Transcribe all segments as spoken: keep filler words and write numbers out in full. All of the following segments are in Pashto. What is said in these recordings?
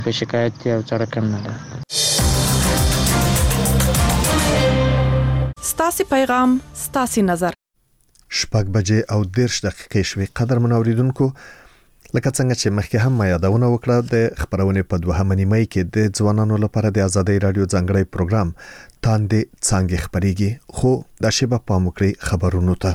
په شکایت او څرکن نه ده. ستاسي پیغام ستاسي نظر. شپږ بجې او دیرش دقیقې شوې. قدر منوریدونکو، لکه څنګه چې مخکې هم ما یادونه وکړه، د خبرونې په دوهمه نیمه کې د ځوانانو لپاره د آزادۍ رادیو ځانګړی پروګرام تاندې څانګې خبريږي، خو دا شیبه پام وکړئ خبرونو ته.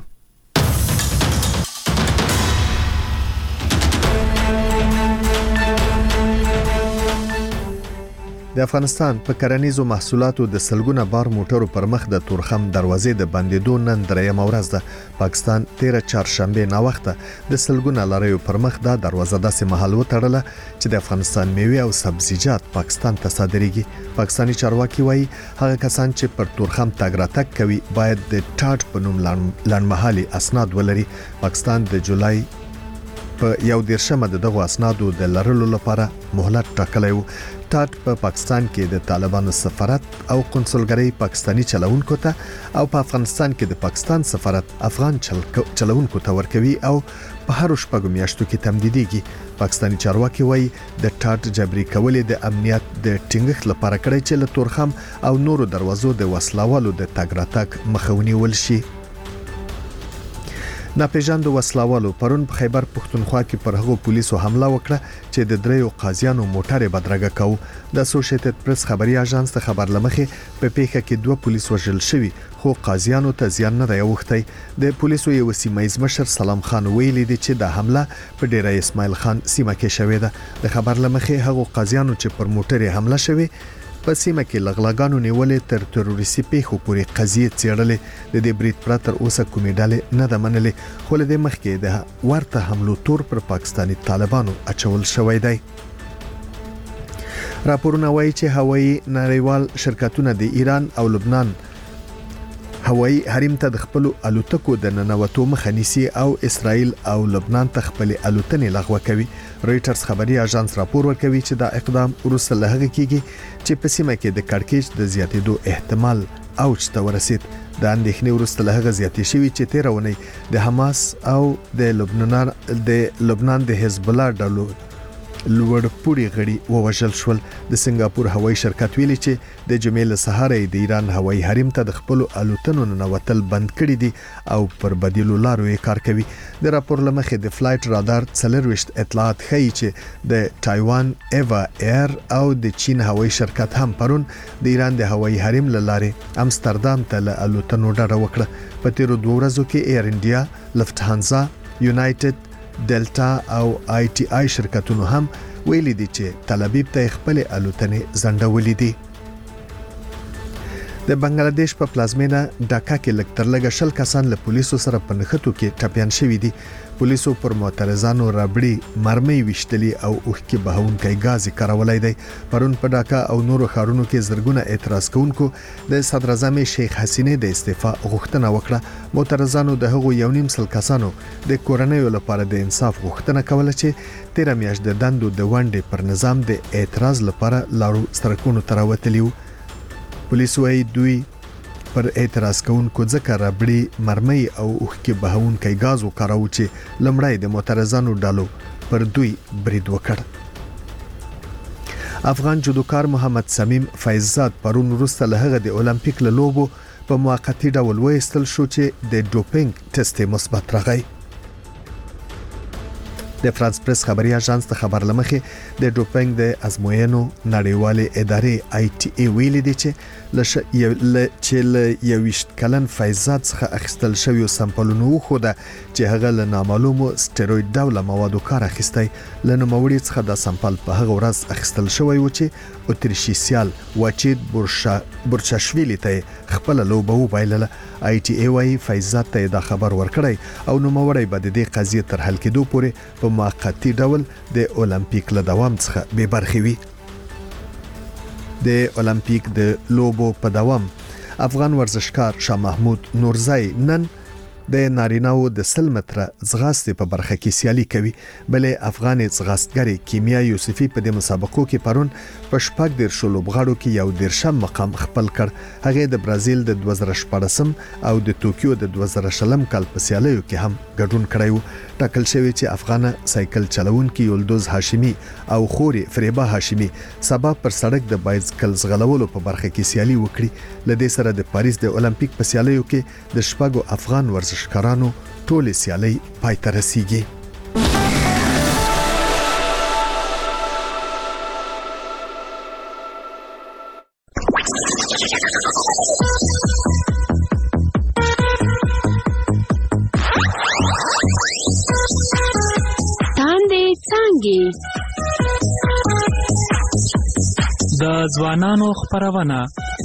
د افغانستان په کرنیزو محصولاتو د سلګونه بار موټرو پر مخ د تورخم دروازې د بندیدو نن درېیم ورځ ده. پاکستان تیره چهارشنبه نا وخته د سلګونه لاريو پر مخ دا دروازه داسې محل وتړله چې د افغانستان میوه او سبزیجات پاکستان ته صادرېږي. پاکستاني چارواکي وایي هغه کسان چې پر تورخم تګ راتګ کوي باید د ټاټ په نوم لړمحالي اسناد ولري. پاکستان د جولای په یو دیرشمه دغه اسنادو د لرلو لپاره مهلت ټاکلی و. ټاټ په پا پاکستان کې د طالبانو سفارت او قنصلګرۍ پاکستاني چلوونکو ته او په افغانستان کې د پاکستان سفارت افغان چلوونکو ته ورکوي او په هر شپږو میاشتو کې تمدیدېږي. پاکستاني چارواکي وایي د ټاټ جبري کولې د امنیت د ټینګښت لپاره کړی چې له تورخم او نورو دروازو د وسلوالو د تګ راتګ مخه ونیول شي. ناپېژاندو وسلوالو پرون په خیبر پښتونخوا کې پر هغو پولیسو حمله وکړه چې د دریو قاضیانو موټر بدرګه کاوه. د اسوسییټډ پریس خبري اژانس ته خبر لمخې په پیښه کې دوه پولیس وژل شوي، خو قاضیانو ته زیان نه دی اوښتی. د پولیسو یو سیمایي مشر سلام خان ویلي دی چې د حمله په ډیره اسماعیل خان سیمه کې شوې ده. د خبر لمخې هغو قاضیانو چې پر موټر حمله شوي په سیمه کې لغلاګانو نیولې تر تروریستي پیښو پورې قضیه څېړلې. د دې بریټ پراتر اوسه کومې ډلې نه ده منلې، خو له دې مخکې د ورته حملو تور پر پاکستاني طالبانو اچول شوی دی. راپورونه وایي چې هوایي نړیوال شرکتونه د ایران او لبنان هوایي حریم ته د خپل الوتکو د ننوتو مخه نیسي او اسرائیل او لبنان ته خپل الوتنې لغوه کوي. رويټرز خبري اژانس راپور ورکوي چې دا اقدام وروسته له هغه کېږي چې په سیمه کې د کړکېچ د زیاتېدو احتمال اوج ته ورسید. د اندېښنې وروسته له هغه زیاتې شوي چې تیر ونی د حماس او د لبنان د لبنان د حزب الله ډلو لوړ پوړي غړي ووژل شول. د سنگاپور هوایي شرکت ویلي چې د جمعې له سهاره د ایران هوایي حریم ته د خپل الوتنو ننوتل بند کړي دي او پر بدیلو لارو یې کار کوي. د راپور لمخې د فلایټ رادار څلرويشت اطلاعات ښیي چې د تایوان ایوا ایر او د چین هوایي شرکت هم پرون د ایران د هوایي حریم لاره امستردام ته له الوتنو ډډه وکړه. په تیرو دوه ورځو کې ایر انډیا، لفټهانزا، یونایټډ، ډلټا او آی ټي آی شرکتونو هم ویلي دي چې تل ابیب ته خپل الوتنې ځنډولې دي. د بنگلاديش په پلازمینه ډاکا کې لکتر لګه شل کسان له پولیسو سره په نښتو کې ټپيان شوي دي. پولیسو پر معترضانو رابړي مرمۍ وشتلي او اوښکې بهونکي غازي کارولای دی. پرون په ډاکا او نورو ښارونو کې زرګونه اعتراض کوونکو د صدر اعظم شیخ حسینه د استعفا غوښتنه وکړه. معترضانو د هغو یو نیم سل کسانو د کورنیو لپاره د انصاف غوښتنه کوله چې تیر میاشت د دندو د ونډې پر نظام د اعتراض لپاره لارو سرکونو تراوتلیو. پولیس وايي دوی پر اعتراض کوونکو ځکه رابړي مرمۍ او اوښکې بهونکي غاز وکاراو چې لمړی د معترضانو ډالو پر دوی برید وکړ. افغان جودوکار محمد سمیم فیضزاد پرون وروسته له هغه د اولمپیک له لوبو په موقتی ډول وایستل شو چې د ډوپینګ ټیسټ مثبت راغی. د فرانس پریس خبري اژانس ته خبر لمخې د ډوپینګ د ازموینو نړیوالې ادارې آی ټي ای ویلي دي چې لشه چې یویشت کلن فیضزاد څخه اخیستل شوی سمپلونو خو ده چې هغه له نامعلومو سټیروید ډوله موادو کار اخیستی. له نوموړي څخه دا سمپل په هغه ورځ اخیستل شوی و چې اتریشیسیال واچید بورچاشویلی ته خپل لوبه وبایلله. آی ټي ای وايي فیضزاد ته دا خبر ورکړی او نوموړی به د دې قضیې تر حل کېدو پورې په موقتی ډول د اولمپیک له دوام څخه بې برخې وي. د اولمپیک د لوبو په دوام افغان ورزشکار شاه محمود نورزی نن د نارینه‌و د سل متره ځغاستې په برخه کې سیالي کوي. بلې افغان ځغاستګر کیمیا یوسفی په دې مسابقو کې پرون په شپږ دېرش لوبغاړو کې یو دېرشم مقام خپل کړ. هغه د برازیل د دوه زره شپاړسم او د ټوکیو د دوه زره شلم کال په سیالیو کې هم ګډون کړی و. ټاکل شوی چې افغان سایکل چلونکي یولدوز هاشمی او خوري فریبا هاشمی سبا پر سړک د بایسکل ځغلولو په برخه کې سیالي وکړي. لدې سره د پاریس د اولمپیک په سیالیو کې د شپږو افغان ورزشکارانو ټولې سیالي پای ته رسیږي. د ځوانانو خپرونه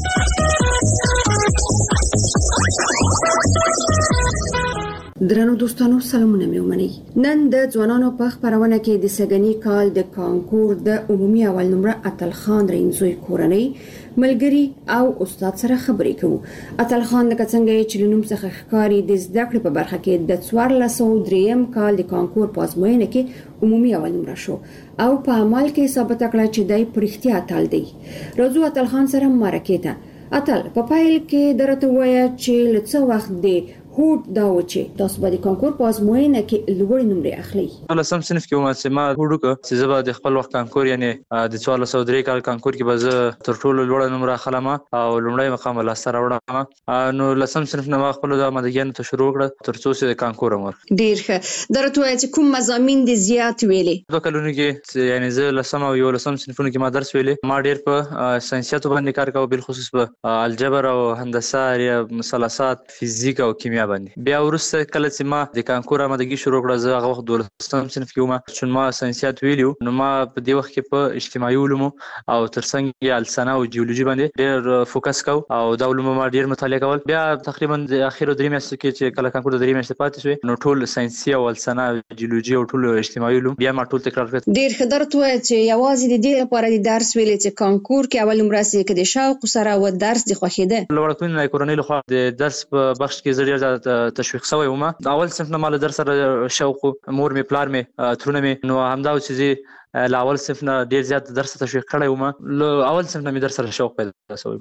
درنو دوستانو سلامونه مې ومنئ. نن د ځوانانو په خپرونه کې د سګنی کال د کانکور د عمومي اول نمره اتل خان رینزوی کورنۍ ملګری او استاد سره خبرې کوو. اتل خان د څنګه چې لنوم څخه ښکاری د زده کړې په برخه کې د څوارلس سوه دریم کال د کانکور په ازموینه کې عمومي اول نمره شو او په عمل کې ثابت کړه چې دای پرختیا اتل دی. راځو اتل خان سره مرکه ته. اتل په پایل کې درته وایي چې لڅ وخت دی هوډ دا و چې تاسو به د کانکور په ازموینه کې لوړ نمرې اخلي. لسم صنف کې ومه چې ما هوډ وکړ چې زه به د خپل وخت کانکور یعنی د څوارلس سوه درې کال کانکور کې به زه تر ټولو لوړه نمره اخلم او لومړی مقام لاسته راوړم. نو لسم صنف نه ما خپل د آمادګیانو ته شروع کړه تر څو چې د کانکور هم ورکړم. ډېر ښه. درته وایي چې کوم مضامین دې زیات ویلې؟ دوه کلونو کې یعنی زه لسم او یولسم صنفونو کې ما درس ویلې. ما ډېر په ساینسیاتو باندې کار کاوه، بالخصوص په الجبر او هندسه یا مثلثات، فزیک او کیمیا باندې. بیا ورسته کله چې ما د کانکور آمادګي شروع کړه زه هغه وخت دولسم صنف کې وم، چې ما ساینسیات ویلو. نو ما په دې وخت کې په اجتماعي علومو او ترڅنګ یې السنه او جیولوژي باندې ډېر فوکس کاو او دا علوم ما ډېر مطالعه کول. بیا تقریبا د اخیرو درې میاشتو کې چې کله کانکور د درې میاشتې پاتې شوې نو ټول ساینسي او السنه جیولوژي او ټول اجتماعي علوم بیا ما ټول تکرار کړل. ډېر ښه. درته وایي چې یوازې د دې لپاره د درس ویلې چې کانکور کې اول نمره سي کې د شوق سره و درس د خوښیده. لوړکونی کورنۍ لخوا د درس په بخش کې زړه زیات تشویق شوی وم. د اول صنف نه مال درس سره شوق، مور می پلار می ترونه می نو همدا چې لا اول صنف نه ډیر زیات درس تشویق کړی وم. له اول صنف نه می درس سره شوق پیدا شوی.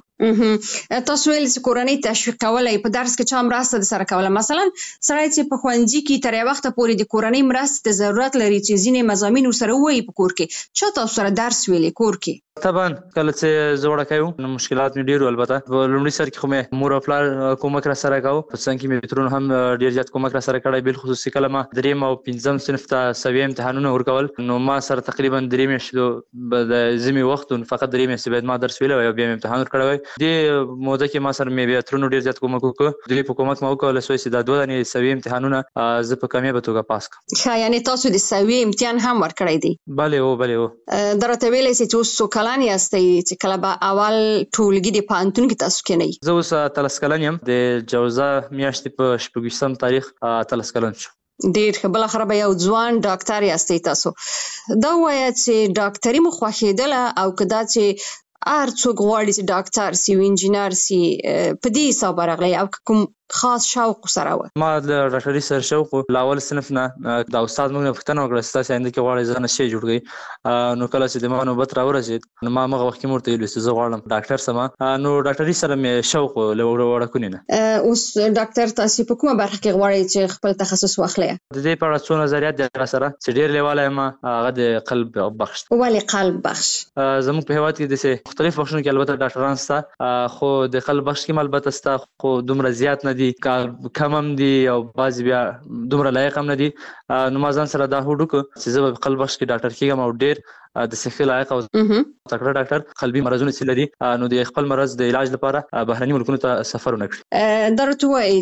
اها تاسو ویل چې کورنۍ تشویق کولای په درس کې چا مرسته سره کوله؟ مثلا سړی چې په خوندې کې تر وخت پورې د کورنۍ مرسته ضرورت لري چې ځینې مضامین سره وایي په کور کې، چا تاسو سره درس ویلې کور کې؟ طبعا کله چې زوړه کایو نو مشکلات می ډیر. البته په لومړي سر کې خو مې مور او پلار کومک را سره کاوه، په څنګه کې مې ترونه هم ډیر زیات کومک را سره کړی. بالخصوص کله ما دریم او پنځم صنف ته سوي امتحانونه ورکول نو ما سره تقریبا درې میاشتې د زمي وخت فقط درې میاشتې بعد ما درس ویل او بیا امتحان ورکړی. د موده کې ما سره مې بیا ترونه ډیر زیات کومک وکړ. د حکومت ما وکړل چې دا دوه دانې سوي امتحانونه زه په کامیابه توګه پاس کړم. ښه، یعنی تاسو د سوي امتحان هم ورکړی دی؟ بله او بله او. درته ویلې چې اوس څو کلن یاستئ چې کله به اول ټولګي د پوهنتون کې تاسو کېنئ؟ زه اوس اتلس کلن یم. د جوزا میاشتې په شپږویشتم تاریخ اتلس کلن شو. ډېر ښه. بالاخره به یو ځوان ډاکټر یاستئ تاسو. دا وایه چې ډاکټري مو خوښېدله او که دا چې هر څوک غواړي چې ډاکټر سي او انجینر سي په دې حساب راغلی او کوم خاص شوق سره و؟ ما د ډاکټري سره شوق له اول صنف نه. د استاد موږ نه پوښتنه وکړه چې تاسو آینده کې غواړئ ځان شی جوړ کړئ. نو کله چې د ما نوبت راورسېد نو ما هغه وخت کې مورته ویل چې زه غواړم ډاکټر سم. نو ډاکټري سره مې شوق له وړکونې نه. اوس ډاکټر تاسو په کومه برخه کې غواړئ چې خپل تخصص واخلئ؟ د دې په اړه څو نظریات دي سره چې ډېر لیواله یم. هغه د قلب بخش. ولې قلب بخش؟ زموږ په هېواد کې د مختلف بخشونو کې البته ډاکټران شته، خو د قلب بخش کې البته شته خو دومره زیات نه دي، کم هم دي او بعضې بیا دومره لایق هم نه دي. نو ما ځان سره دا هوډ وکړ چې زه به په قلب بخش کې ډاکټر کېږم او ډېر د صحي لایق او تکړه ډاکټر قلبي مرضونه چې لري نو د خپل مرض د علاج لپاره بهرني ملکونو ته سفر ونه کړي. درته وایي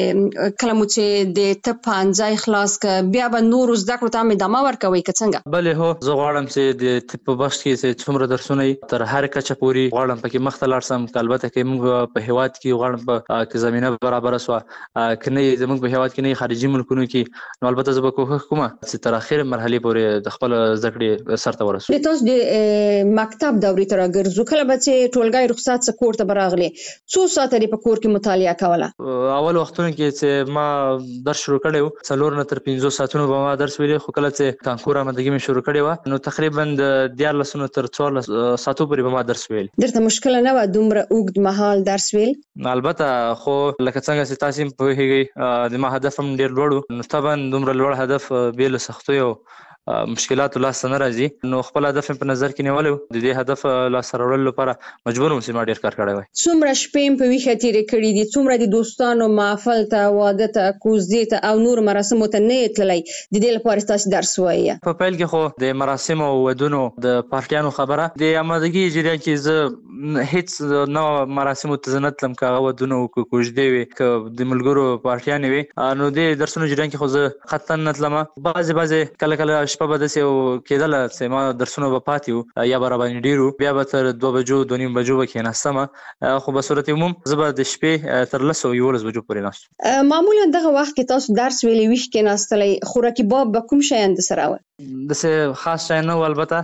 چې کله مو چې د طب پوهنځی خلاص کړه بیا به نورو زده کړو ته هم ادامه ورکوئ که څنګه؟ بلې هو، زه غواړم چې د طب په بخش کې چې څومره درسونه تر هر کچه پورې غواړم پکې مخته لاړ سم. البته که موږ په هېواد کې غواړم که زمینه برابره شوه، که نه یې زموږ په هېواد کې نه یې خارجي ملکونو کې، نو البته زه به کوښښ کوم چې تر اخرې مرحلې پورې د خپل زده کړې سرته ورسوم. ورسو. د تاسو د مکتب دورې ته راګرځو، کله به چې ټولګی رخصت څخه کور ته براغلي څو ساعته په کور کې مطالعه کوله؟ اول وختونو کې چې ما درس شروع کړو څلور نه تر پنځه ساعتونو به ما درس ویلي، خو کله چې کانکور آمادګي مې شروع کړې وه نو تقریبا د دیارلس نه تر څوارلس ساعتو پورې به ما درس ویل. درته مشکل نه و دومره اوږد مهال درس ویل؟ البته خو لکه څنګه چې تاسو په پوهیږئ د ما هدف هم ډیر لوړ و، نو طبعا دومره لوړ هدف بې له سختیو مشکلاتو لاس نه راځي، نو خپل هدف په نظر کې نیولو د دې هدف لاس راوړلو لپاره مجبور وم چې ما ډیر کار کړی وای. څومره شپې په ویښه تیرې کړې دي؟ څومره د دوستانو محفل ته، واده ته، کوزدې ته او نور مراسمو ته نه یې تللی د دې لپاره تاسو درس وایي؟ په پیل کې خو د مراسمو او ودونو د پارټیانو خبره د آمادګي جریان کې زه هیڅ نو مراسمو ته نه تلم، که هغه ودونه او کوزدې وي که د ملګرو پارټیانې وي، نو د درسونو جریان کې خو زه قطعا نه تلم. بعضې بعضې کله کله شپه به داسې کېدله چې ما درسونه به پاتې وو یا به راباندې ډېر وو، بیا به تر دوه بجو دوه نیم بجو به کېناستم، خو به صورت عموم زه به د شپې تر لس او یولس بجو پورې ناست وم. معمولا دغه وخت کې تاسو درس ویلې ویښ کېناستلی، خوراکي باب به کوم شیان درسره وه؟ داسې خاص شیان نه و البته،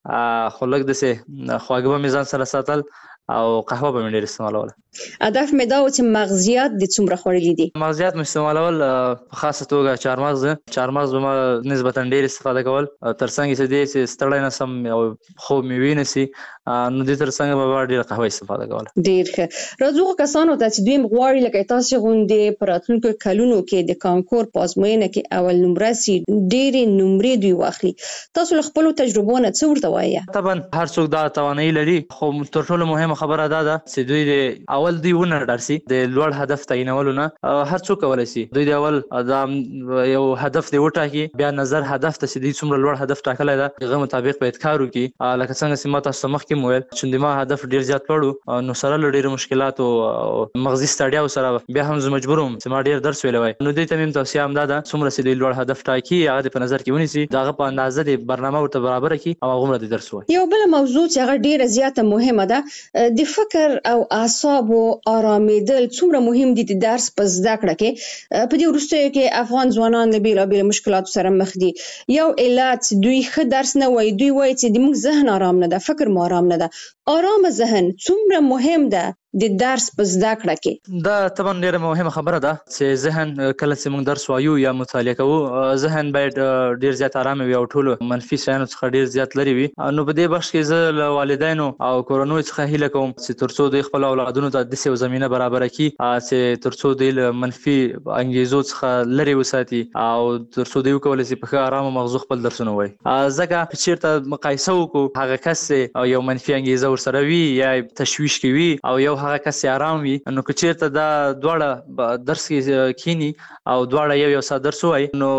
خو لږ داسې خواږه به مې ځان سره ساتل او قهوه به مې ډېر استعمالوله. هدف مې دا و چې مغزیات د څومره خوړلي دي؟ مغزیات مې استعمالول په خاصه توګه چهارمغز چهارمغز به ما نسبتا ډېر استفاده کول، تر څنګ چې دې چې ستړی نه سم او خوب مې وي نه سي، نو دې تر څنګ به ډېره قهوه استفاده کوله. ډېر ښه. راځو کسانو ته چې دوی غواړي لکه تاسو غوندې په راتلونکو کلونو کې د کانکور په ازموینه کې اول نمره سي، ډېرې نمرې دوی واخلي، تاسو له خپلو تجربو نه څه ورته وایي؟ طبعا هر څوک دا توانایي لري، خو تر ټولو مهمه خبره دا ده چې دوی د اول دوی ونه ډار سي د لوړ هدف تعینولو نه. هر څوک کولی سي دوی د اول دا یو هدف دی وټاکي، بیا نظر هدف ته چې دوی څومره لوړ هدف ټاکلی ده هغه مطابق باید کار وکړي. لکه څنګه چې ما تاسو ته مخکې وویل چې د ما هدف ډېر زیات لوړ و، نو سره له ډېرو مشکلاتو او مغزي ستړیاو سره بیا هم زه مجبور وم چې ما ډېر درس ویلی وای، نو دوی ته مې هم توصیه همدا ده څومره چې دوی لوړ هدف ټاکي هغه دې په نظر کې ونیسي، د هغه په اندازه د برنامه ورته برابره کړي او هغومره د درس وایي. یو بله موضوع چې هغه ډېره زیاته مهمه ده، د فکر او اعصابو آرامیدل څومره مهم دي د درس په زده کړه کې؟ په دې وروستیو کې افغان ځوانان له بېلابېلو مشکلاتو سره مخ دي. یو علت دوی ښه درس نه وایي، دوی وایي چې زموږ ذهن آرام نه ده، فکر مو آرام نه ده. آرام ذهن څومره مهم ده د درس په زده کړه کې؟ دا طبعا ډېره مهمه خبره ده چې ذهن کله چې موږ درس وایو یا مطالعه کوو، ذهن باید ډېر زیات ارام وي او ټولو منفي شیانو څخه ډېر زیات لرې وي. نو په دې بخش کې زه له والدینو او کورنیو څخه هیله کوم چې تر څو دوی خپل اولادونو ته داسې یو زمینه برابره کړي چې تر څو دوی له منفي انګیزو څخه لرې وساتي او تر څو دوی وکولی شي په ښه ارامه مغزو خپل درسونه ووایي. ځکه که چېرته مقایسه وکړو هغه کس یو منفي انګیزه ورسره وي یا تشویش کوي او یو هغه کس آرام وي، نو که چېرته دا دواړه درس کې کینی او دواړه یو یو ساعت درس ووایي، نو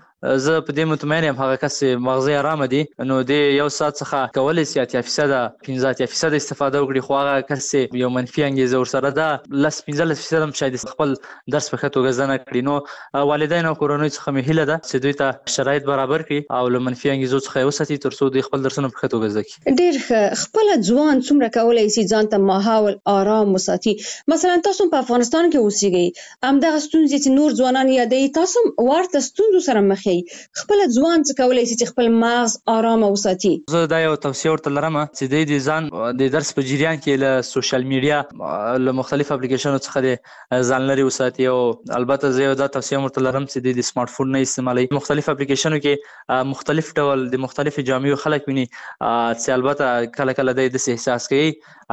زه په دې مطمئن یم هغه کس چې مغزي ارامه دي نو د یو ساعت څخه کولی شي اتیا فیصده پنځه اتیا فیصده استفاده وکړي، خو هغه کس چې یو منفي انګیزه ورسره ده لس پنځلس فیصده هم شاید خپل درس په ښه توګه زده نه کړي. نو والدین او کورنیو څخه مې هیله ده چې دوی ته شرایط برابر کړي او له منفي انګیزو څخه یې وساتي تر څو دوی خپل درسونه په ښه توګه زده کړي. ډېر ښه. خپله ځوان څومره کولی شي ځان ته ماحول آرام وساتي؟ مثلا تاسو په افغانستان کې اوسېږئ، همدغه ستونزې چې نور ځوانان یادوي تاسو ورته ستونزو سره مخ یې، خپله ځوان څه کولی شي چې خپل مغز آرامه وساتي؟ زه دا یو توصیه ورته لرم چې دوی د ځان د درس په جریان کې له سوشل میډیا له مختلفو اپلیکیشنو څخه د ځان لرې وساتي. او البته زه یو دا توصیه ورته لرم چې دوی د سمارټ فون نه استعمالوي. مختلف اپلیکیشنو کې مختلف ډول د مختلفو جامعو خلک ویني چې البته کله کله دوی داسې احساس کوي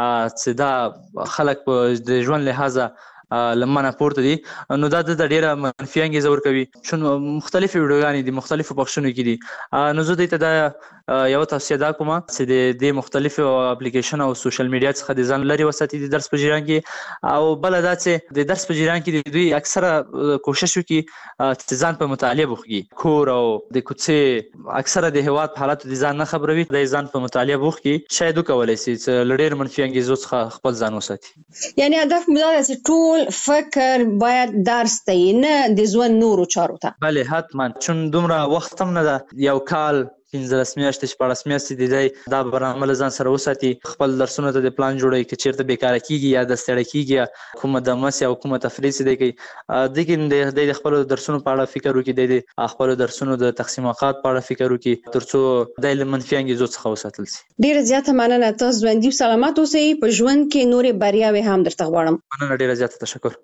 چې دا خلک په د ژوند لحاظه لمنه پورته دي، نو دا د ډیره منفي انګیزه ورکوي. چون مختلفې ویډیوګانې د مختلفو بخشونو کې دي، نو زه دوی ته دا یو توصیه دا کوم چې د دې مختلفو اپلیکیشن او سوشل میډیا څخه د ځان لرې وساتي د درس په جریان کې. او بله دا چې د درس په جریان کې دوی اکثره کوشش وکړي چې ځان په مطالعه بوخږي، کور او د کوڅې اکثره د هېواد په حالاتو د ځان نه خبروي، د ځان په مطالعه بوخږي، شاید وکولی شي چې له ډېر منفي انګیزو څخه خپل ځان وساتي. یعنې هدف مو دا ده چې ټول فکر باید درس ته نه د ژوند نورو چارو ته؟ بله حتما، چون دومره وخت هم نه ده، یو کال پنځلس میاشتې شپاړس میاشتې دي دی دا برنامه له ځان سره وساتي، خپل درسونو ته د پلان جوړوي که چېرته بېکاره کېږي یا د ستړی کېږي یا کومه دمس یا کومه تفریح چې دی کوي دې کې دی د خپلو درسونو په اړه فکر وکړي، دی د خپلو درسونو د تقسیم اوقات په اړه فکر وکړي تر څو دی له منفي انګېزو څخه وساتل شي. ډېره زیاته مننه، تاسو ژوندي او سلامت اوسئ. په ژوند کې نورې بریاوې هم درته غواړم. مننه، ډېره زیاته تشکر.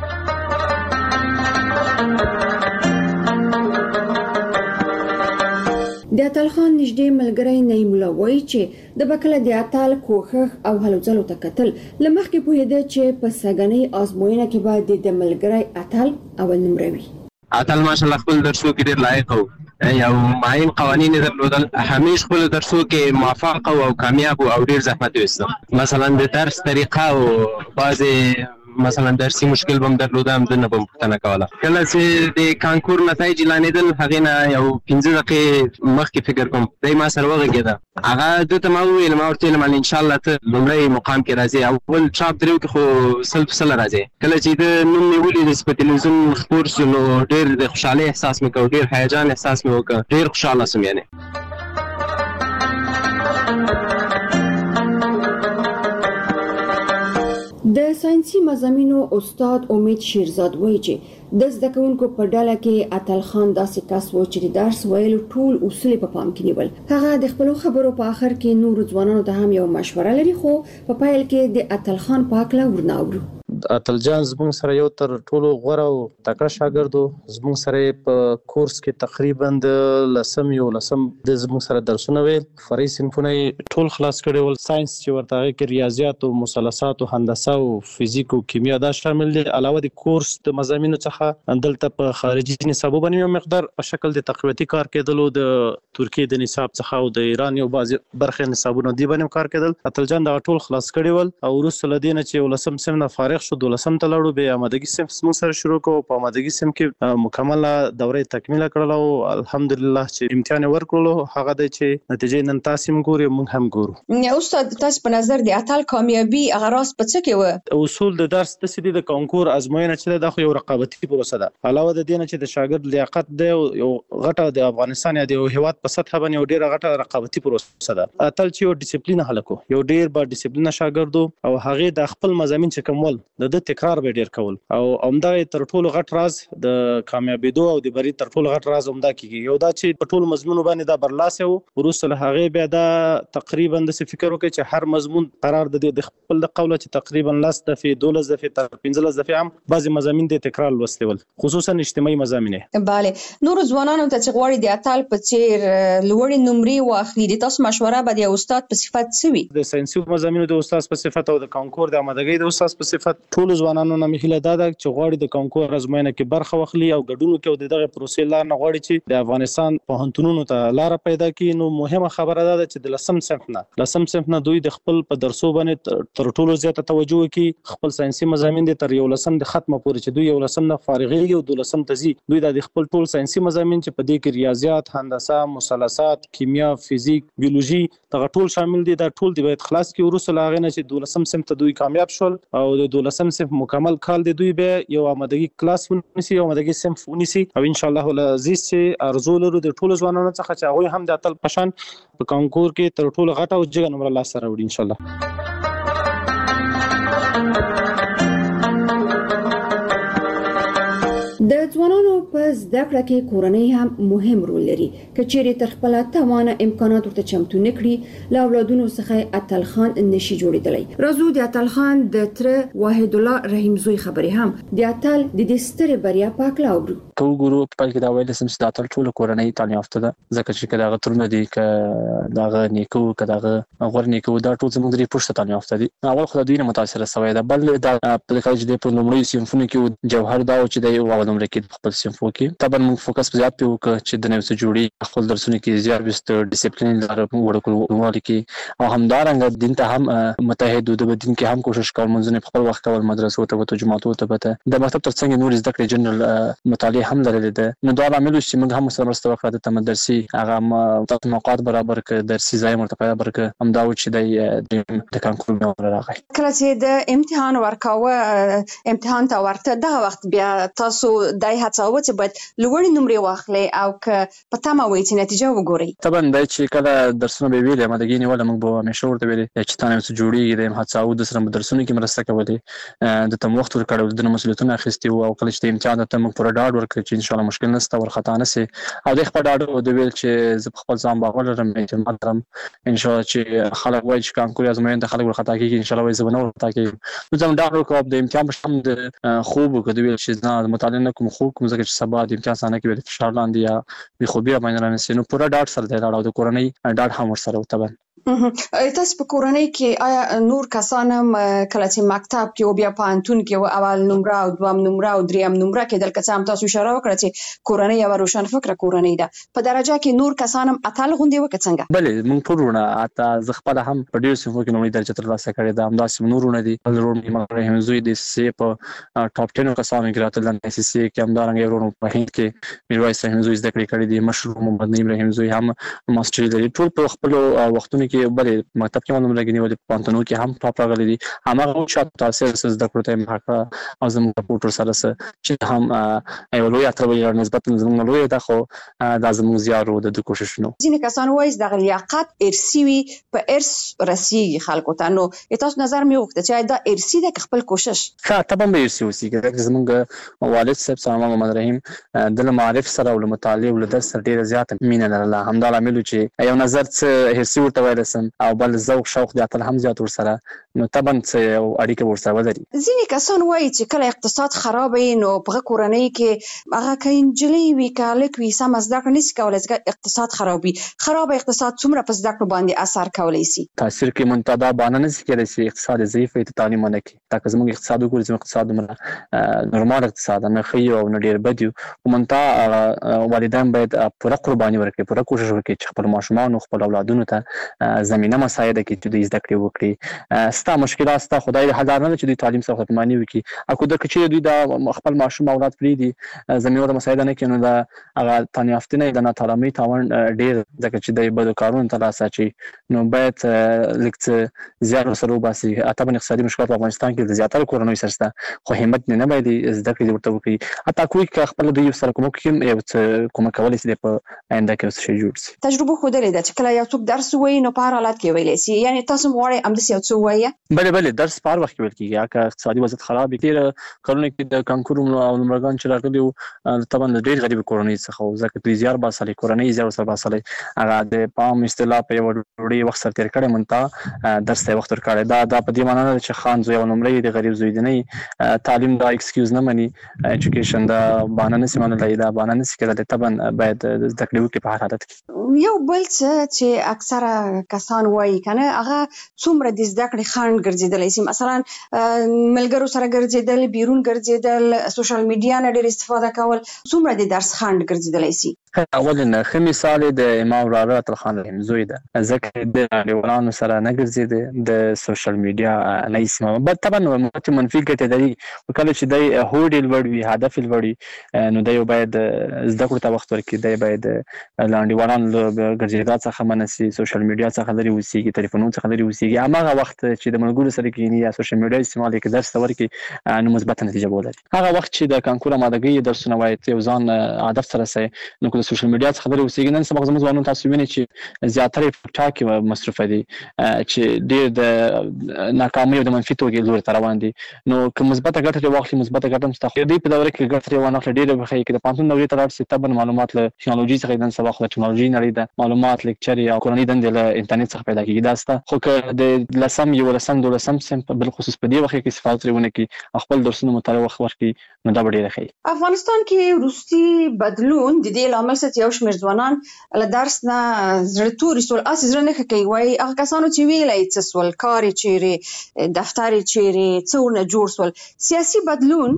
د اتل خان نږدې ملګری نعیم الله وایي چې د بکله د اتل کوښښ او هلو ځلو ته کتل له مخکې پوهېده چې په سږنۍ ازموینه کې به د ملګری اتل اول نمره وي. اتل ماشاءالله خپل درسو کې ډېر لایق و، یو معین قوانین درلودل، همیش خپل درسو کې موفق او کامیاب او ډېر زحمت ویسته. مثلا د درس طریقه او بعضې مثلا درسي مشکل به هم درلوده، هم ده نه به هم پوښتنه کوله. کله چې د کانکور نتایج اعلانېدل هغې نه یو پنځه دقیقې مخکې فکر کوم دی ما سره وغږېده، هغه ده ته ما وویل، ما ورته ویلم انشاءالله ته لومړی مقام کې راځې، اول چاپ دریو کې خو سل په سله راځې. کله چې ده نوم مې ولید چې په تلویزیون خپور شو نو ډېر د خوشحالۍ احساس مې کوه، ډېر هیجان احساس مې وکړ، ډېر خوشحاله شوم. یعنې د ساينسي مضامینو استاد امید شیرزاد وایي چې د زده کوونکو په ډله کې اتل خان داسې کس و چې د درس ویلو ټول اصول په پام کې نیول. هغه د خپل خبرو په اخر کې نور ځوانانو ته هم یو مشوره لري، خو په پایل کې د اتل خان په اړه ورناوړو. اتل جان زموږ سره یو تر ټولو غوره او تکړه شاګرد و. زموږ سره په کورس کې تقریبا د لسم یو لسم د زموږ سره درسونه ویل، فرعي صنفونه ټول خلاص کړي ول. ساينس چې ورته هغې کې ریاضیات او مثلثات او هندسه او فزیک او کیمیا دا شامل دي. علاوه د کورس د مضامینو څخه دلته په خارجي نصابو باندې یو مقدار په شکل د تقویتي کار کېدلو، د ترکیې د نصاب څخه او د ایران یو بعضې برخې نصابونه دې باندې کار کېدل. اتل جان دغه ټول خلاص کړي ول او وروسته له دې نه چې یولسم صنف نه فارغ شو، دولسم ته لاړو، بیا آمادګي صنف زموږ سره شروع کړو. په آمادګي صنف کې مکمله دوره تکمیله کړله او الحمدلله چې امتحان یې ورکړلو هغه دی چې نتیجې نن تاسې هم ګورئ موږ هم ګورو. استاد تاسو په نظر د اتل کامیابي هغه راز په څه کې و؟ اصول د درس داسې دي، د کانکور ازموینه چې ده دا خو یو رقابتي پروسه ده. علاوه د دې نه چې د شاګرد لیاقت دی یو غټه د افغانستان یا د یو هېواد په سطحه باندې یو ډېره غټه رقابتي پروسه ده. اتل چې یو ډیسپلینه هلک و، یو ډېر با ډیسپلینه شاګرد و او هغې د خپل مضامین چې کوم ول د ده تکرار به ډېر کول او همدغه تر ټولو غټ راز د کامیابېدو او د بري تر ټولو غټ راز همدا کېږي. یو دا چې په ټولو مضمونو باندې دا برلاسه و، وروسته له هغې بیا دا تقریبا داسې فکر وکړئ چې هر مضمون قرار د خپل د قوله چې تقریبا لس دفعې دولس دفعې تر پنځلس دفعې هم بعضې مضامین د تکرار لوستي ول، خصوصا اجتماعي مضامین. بله، نورو ځوانانو ته چې غواړي د اتل په څېر لوړې نمرې واخلي، د تاسو مشوره به د استاد په صفت څه وي؟ د ساینسي مضامینو د استاد په صفت او د کانکور د آمادګۍ د استاد په صفت ټولو ځوانانو نه مې هیله دا ده چې غواړي د کانکور ازموینه کې برخه واخلي او ګډون وکړي او د دغه پروسې لار نه غواړي چې د افغانستان پوهنتونونو ته لاره پیدا کړي. نو مهمه خبره دا ده چې د لسم صنف نه لسم صنف نه دوی د خپل په درسو باندې تر ټولو زیاته توجه وکړي. خپل ساینسي مضامین دي تر یو لسم د ختمه پورې چې دوی یو لسم نه فارغېږي او دولسم ته ځي، دوی د خپل ټول ساینسي مضامین چې په دې کې ریاضیات، هندسه، مثلثات، کیمیا، فزیک، بیولوژي دغه ټول شامل دي، دا ټول دی باید خلاص کړي. وروسته له هغې نه چې دولسم صنف ته دوی کامیاب شول او د دولسم صنف مکمل کال دی دوی بیا یو آمادګي کلاس ونیسي، یو آمادګي صنف ونیسي او انشاءالله العزیز چې ارزو لرو د ټولو ځوانانو څخه چې هغوی هم د اتل په شان په کانکور کې تر ټولو غټه او جګه نمره لاسته راوړي انشاءالله. د ځوانانو په زده کړه کې کورنۍ هم مهم رول لري. که چیرې تر خپله توانه امکانات ورته چمتو نه کړي، له اولادونو څخه اتل خان نشي جوړېدلی. راځو د اتل خان د تره واحد الله رحیم زوی خبرې هم د اتل د دې سترې بریا په هکله اورو. که وګورو په پیل کې دا ویلی سم چې د اتل ټوله کورنۍ تعلیم یافته ده، ځکه چې که د هغه ترونه دي، که د هغه نیکه و، که د هغه غوره نیکه و، دا ټول زموږ درې پوښته تعلیم یافته دي. اول خو د دوی نه متاثره سوی ده، بل دا په کله چې دی په لومړیو صنفونو کې جوهر دا و چې دی اول نمره کې په خپل صنفو کې. طبعا موږ فوکس په زیات پرې وکړه چې د نوې څه جوړي خپل درسونو کې زیات ویسته ډیسپلین لاره وړه کړو کې او همدارنګه دین ته هم متحد و، د دین کې هم کوشش کول، منځونه په خپل وخت کول، مدرسو ته وته، جماعتو ته وته، د مکتب ترڅنګ نور زده کړې جنرال مطالعه هم لرلې ده. نو دا عامل چې موږ هم سره مرسته وکړه د تمدرسي هغه موقعات برابر کړ، درسي ځای مرته پیدا برکړ، همدا و چې د کانکور نمره راغی. کله چې د امتحان ورکاوه امتحان ته ورته دغه وخت بیا تاسو دای هڅاوه چې باید لوړ نمرې واخلي او که په تمه وي چې نتیجه وګوري؟ طبعا د چې کله درسونه به ویلې مدګي نیول موږ به همیشه ورته ویلې چې تاسو څه جوړیږي د هڅاو د سره درسونه کې مرسته کولې د تم وخت ورکړل د مسؤلیتونو اخیستي او کله چې امتحان ته موږ پر ډاډ ورکړ چې ان شاء الله مشکل نشته ورخطا نه سي او د خپل ډاډ د ویل چې زه خپل ځان باور لرم اعتماد لرم ان شاء الله چې خلک وایي چې کانکور ازموینه خلک ورخطا کیږي ان شاء الله وایي زه نه ورخطا کیږم نو زم ډاډ ورکوم د امتحان په شم د خوب کده ویل چې نه مطالعه نه کوم خوب کوم ځکه چې سبا د امتحان څنګه کې فشار لاندې یا بي خوبي باندې رانه نو پورا ډاډ سره دی راو د کورنۍ ډاډ هم ورسره وتبن. تاسو په کورنۍ کې آیا نور کسان هم کله چې مکتب کې او بیا پانتون کې اول نمره او دوم نمره او دریم نمره کې دلته هم تاسو اشاره وکړه چې کورنۍ یو روشن فکر کورنۍ ده په درجه کې نور کسان هم اتل غوندي وکړه څنګه؟ بلې موږ ټولونه اته ز خپل هم په ډیر سیمو کې نومې درجه ترلاسه کړې ده همداسې نورونه دي ضروري مګر هم زوی د سی په ټاپ ټن کسانو کې راتل د اس سی کې هم دارنګ ورونو په هند کې میرویس هم زوی زده کړې کړې دي مشروع محمد ابراهیم زوی هم ماستر لري ټول په خپل وختونو کې بلې مکتب کې موږ لګنی ولې پانتونو کې هم ټاپ راغلي دي هغه شات تاسو زده کړو ته مخه او زموږ سپورټر سره سره چې هم یو لوی اترولې نسبت زموږ لوی ده خو د زموږ زیارو د کوششونو ځینې کسان وایي د لیاقت ارثي وي په ارث رسیږي خلکو ته نو تاسو نظر مې وکړه چې دا ارثي ده خپل کوشش ښه طبعا به ارثي وسیږي زموږ والد صاحب سلام محمد رحیم د معرف سره او مطالعه او درس سره ډیره زیاته مینه لرله همدا لامل چې یو نظر څه ارثي ورته وایلسم او بل ذوق شوق د اتل هم زیات ورسره نو طبعا څه او اړیکه ورسره ولري. ځینې کسان وایي چې کله اقتصاد خراب وي نو په کورنۍ کې هغه کینجلې وی کالک وی سم زده کړه نشي کولای چې اقتصاد خراب وي خراب اقتصاد څومره په زده کړه باندې اثر کولی شي؟ تاثیر کې منتدا باندې نشي کېدای چې اقتصاد ضعیف وي ته تعلیم نه کوي دا که زموږ اقتصاد وګورئ زموږ اقتصاد مره نورمال اقتصاد نه خي او نه ډیر بدیو او منتها والدین باید پوره قرباني ورکړي پوره کوشش وکړي چې خپل ماشومان او خپل اولادونو ته زمينه مساعده کې چې د زده کړې وکړي ستا مشکلات ستا خدای دې حل نه چې د تعلیم څخه ختمانی وکړي اكو د کچې دوی د خپل ماشوم اولاد پری دي زمينه د مساعده نه کینو دا هغه تنیافتنه د ناتعلمي تاوان ډیر ځکه چې د بده کارونه ترلاسه چی نو باید لکه زیات سره وباسي اته په اقتصادي مشکلات په افغانستان کې د زیاتره کورونو سرسته خو همت نه باید زده کړې ورته وکړي اته کوی که خپل دوی سره کوم کې یو کوم کولای شي په آینده کې څه جوړ شي. تجربه خو درې ده چې کله یو څوک درس وایي نو په هر حالت کې ویلی شي یعنی تاسو غواړئ هم د یو څه وایي؟ بله بله درس په هر وخت کې ویل کېږي که اقتصادي وضعیت خراب وي تېره کلونو کې د کانکور او نمرګان چې راغلي وو طبعا د ډېر غریب کورنۍ څخه وو ځکه دوی زیار باسلې کورنۍ زیار ورسره باسلې هغه د پام اصطلاح په یو ډېر وخت سره تېر کړی منتها درس ته وخت ورکړی دا دا په دې معنی نه چې خان زوی او نمرې د غریب زوی دی نه تعلیم دا ایکسکیوز نه مني ایجوکیشن دا بهانه نشي منلی دا بهانه نشي کېدلی طبعا باید زده کړې وکړي په هر حالت کې. یو بل څه چې اکثره کسان وایي کنه هغه څومره د زده کړې خنډ ګرځېدلی شي مثلا ملګرو سره ګرځېدل بیرون ګرځېدل سوشل میډیا نه ډېر استفاده کول څومره د درس خنډ ګرځېدلی شي؟ اولا ښه مثال د امام وراره اتلخان رحیم زوی ده ځکه د نړیوالانو سره نه ګرځېده د سوشل میډیا نه استعمال بل طبعا منفي ګټې لري کله چې دی هوډ لوړ وي هدف لوړ وي نو دی باید زده کړو ته وخت ورکړي دی باید نړیوالانو ګرځېدا څخه منسي سوشل میډیا څخه لري اوسېږي ټلیفونونو څخه لري اوسېږي هماغه وخت چې د ملګرو سره کېني یا سوشل میډیا استعمال کې درس ورکړي نو مثبت نتیجه ولري هغه وخت چې د کانکور آمادګۍ درسونه وایي یو ځان هدف سره سي نو سوشل میډیا څخه لري اوسېږي نن سبا زموږ ځوانان تاسو وینئ چې زیاتره په ټاک کې مصرف دي چې ډېر د ناکامۍ او د منفي توګه لوري ته روان دي نو که مثبت ګټه واخلي مثبت ګټه مستخدم دي په دوره کې ګټه ونه اخلي ډېر به کې د پانتون دورې تر څو تبن معلومات له ټکنالوژي څخه نن سبا خو ټکنالوژي نړۍ ده معلومات لیکچر یا کورنۍ دندې له انټرنیټ څخه پیدا کیږي دا ستا خو که د لسم یو لسم دولسم سم بل خصوص په دې وخت کې استفاده لرونه کې خپل درسونه مطالعه وخت ورکړي نو دا ډېر ښه. افغانستان کې روسي بدلون د دې لامل څه یو شمېر ځوانان له درس نه زړه توري سول اساس زړه نه کوي وای هغه کسانو چې ویلای څه سول کار چیرې دفتر چیرې څو نه جوړ سول سیاسي بدلون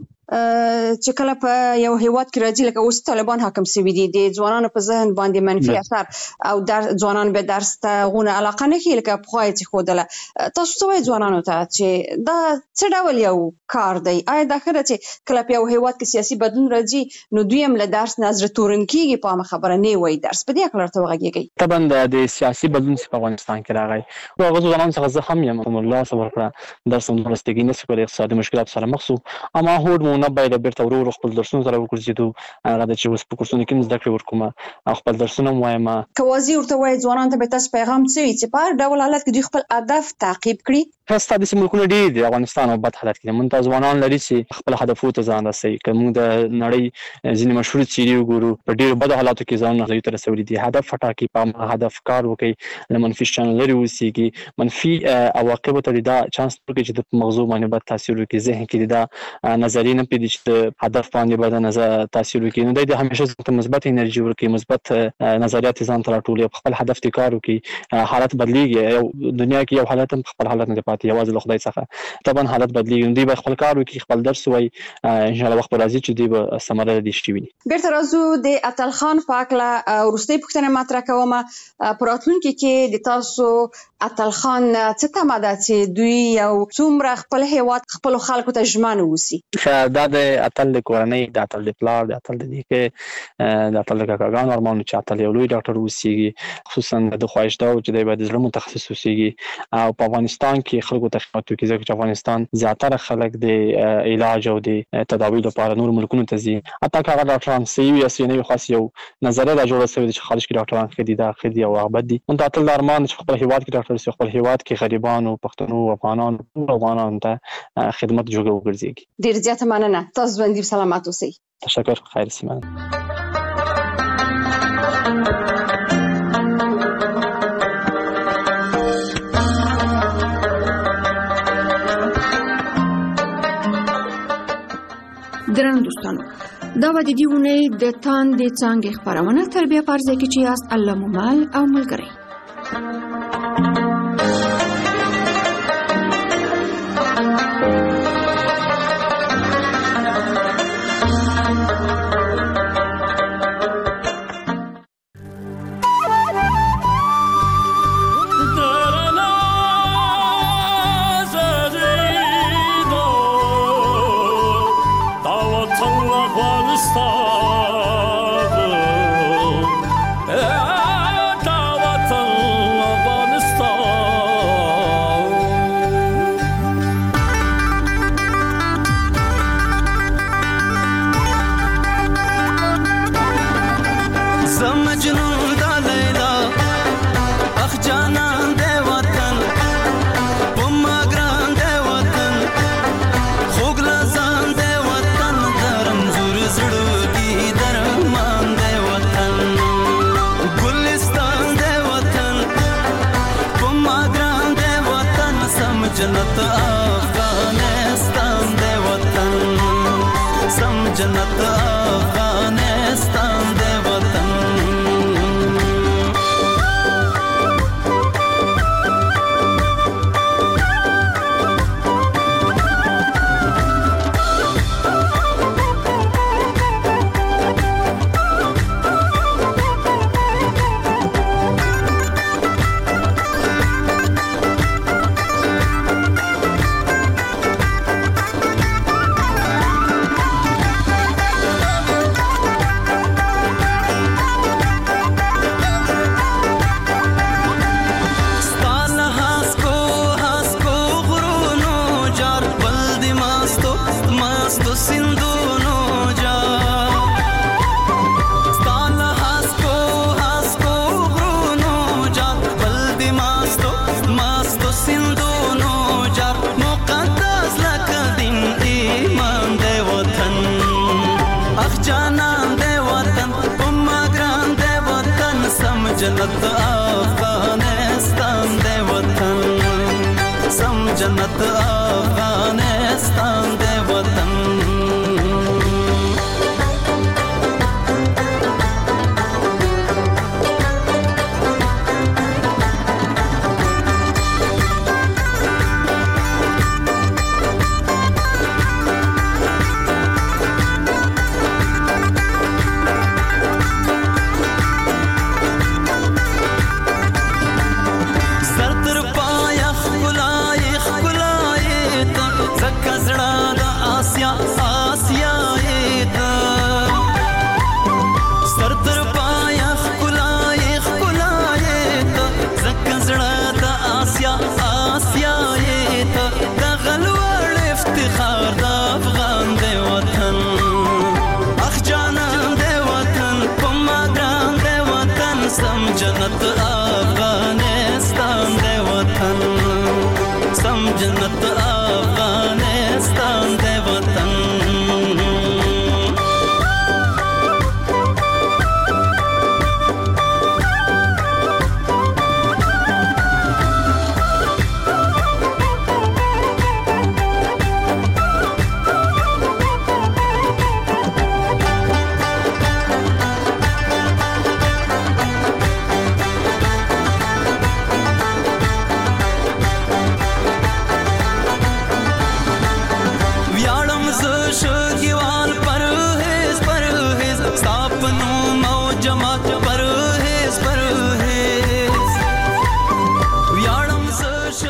چې کله په یو هیواد کې راځي لکه اوس طالبان حاکم شوي دي د ځوانانو په ذهن باندې منفي اثر او در ځوانان به درس ته غونه علاقه نه کوي لکه پخوای چې خودله تاسو څه وایي ځوانانو ته چې دا څه ډول یو کار دی آیا دا خبره چې کله په یو هیواد کې سیاسي بدلون راځي نو دوی هم له درس نه زړه تورن کیږي په ما خبره نه وایي درس په دې اړه ته وغږیږي طبعا د سیاسي بدلون په افغانستان کې راغی او هغه ځوانان څخه زه هم یم الله صبر کړه درس هم ورستګی نه سپر اقتصادي مشکلات سره مخ شو اما هوډ نه باید بیرته ورو ورو خپل درسونه سره وګرځېدو هغه د چې اوس په کورسونو کې زده کړې ورکوم او خپل درسونه وایم. کوازي ورته وایي ځوانان ته به تاسو پیغام څه وي چې په هر ډول حالت کې دوی خپل هدف تعقیب کړي؟ هسته د ملکونو ډېر دي افغانستان او بد حالت کې مونږ ته ځوانان لري چې خپل هدفو ته ځان رسوي. که موږ د نړۍ ځینې مشهور څیرې وګورو په ډېرو بدو حالاتو کې ځانونه ځای ته رسولي دي. هدف وټاکي، په هدف کار وکړي، له منفي شیانو لرې اوسېږي، منفي عواقبو ته دا چانس ورکړي چې د مغزو باندې بد تاثیر وکړي، ذهن کې دا نظریې نه پرېږدي چې د هدف باندې بد نظر تاثیر وکړي. نو دی د همیشه ځان ته مثبت انرژي ورکړي، مثبت نظریات ځان ته راټولوي، په خپل هدف ته کار وکړي. حالت بدلېږي، یو دنیا کې یو حالت هم خپل حالت نه دی پاتې، یوازې له خدای څخه طبعا حالت بدلیږي. دوی به خپل کار وکړي، خپل درس وایي، ان شاء الله وخت راځي چې دوی به ثمره دي شي ویني. بیرته راځو د اتل خان په اړه وروستۍ پوښتنه مطرح کوم. په راتلونکي کې د تاسو اتل خان څه تمه ده چې دوی یو څومره خپل هیواد خپل خلکو ته ژمن اوسي؟ دا د اتل د کورنۍ، د اتل د پلار، د اتل د نیکه، د اتل د کاکاګانو ارمان چې اتل یو لوی ډاکټر اوسېږي. خصوصا د خواهش دا و چې دی باید د زړه متخصص اوسېږي او په افغانستان کې خلکو ته خدمت وکړي، ځکه چې افغانستان زیاتره خلک د علاج او د تداوی لپاره نور ملکونو ته ځي. حتی که هغه ډاکټران صحیح وي یا صحیح نه وي، خاص یو نظریه دا جوړه شوې ده چې خارج کې ډاکټران ښه دي، دا ښه دي او هغه بد دي. موږ ته اتل د ارمان چې خپل هیواد کې ډاکټر شي، خپل هیواد کې غریبانو، پښتنو، افغانانو، ټول افغانانو ته خدمت جوړ وګرځي. ډیر زیاته مننه. تاسو ژوندي او سلامت اوسئ. تشکر. خیر سیمان. درنو دوستانو، دا و د دې اونۍ د تاندې څانګې خپرونه. تر بیا په ځای کې چې یاست الله مو مل او ملګری. جنت افغانستان دے وطن، سم جنت افغانستان دے وطن. جنت افغانستان دے وطن، سم جنت افغانستان دے وطن. زکه زړه د افغانستان دے وطن سم جنت